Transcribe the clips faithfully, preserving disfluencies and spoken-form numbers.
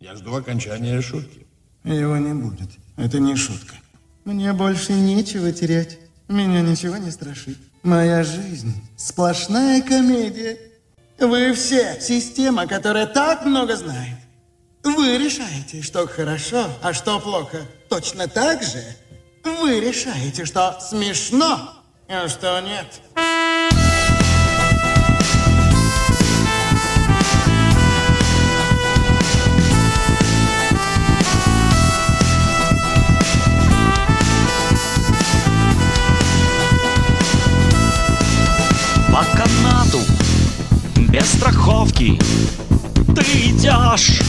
Я жду окончания шутки. Его не будет. Это не шутка. Мне больше нечего терять. Меня ничего не страшит. Моя жизнь – сплошная комедия. Вы все система, которая так много знает. Вы решаете, что хорошо, а что плохо. Точно так же вы решаете, что смешно, а что нет. По канату, без страховки, ты идешь.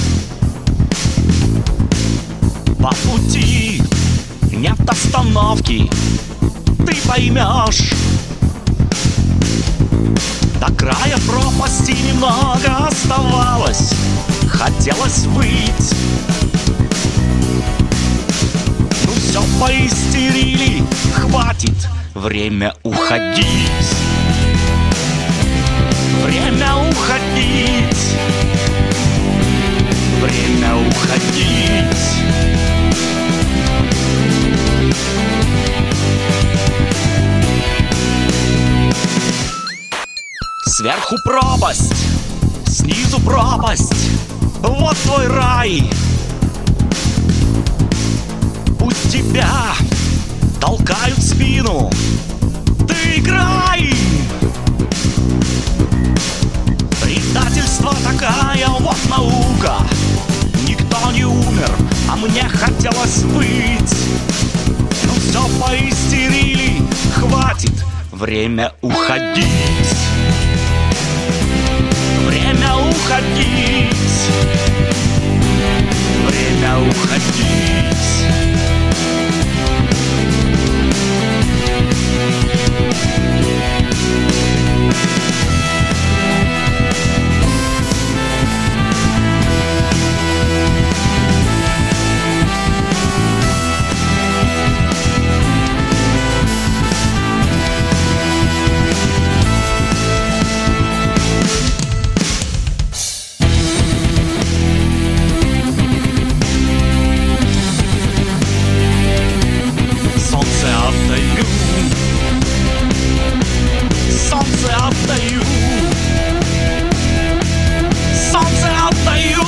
По пути нет остановки, ты поймешь. До края пропасти немного оставалось, хотелось выйти. Ну все, поистерили, хватит, время уходить. Время уходить. Время уходить. Сверху пропасть, снизу пропасть. Вот твой рай. Пусть тебя толкают в спину. Ты играй. Предательство такая вот наука. Никто не умер, а мне хотелось быть. Ну все, поистерили, хватит, время уходить. Время уходить. Время уходить. Солнце отдаю. Солнце отдаю.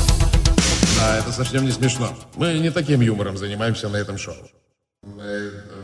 Да, это совсем не смешно. Мы не таким юмором занимаемся на этом шоу. Мы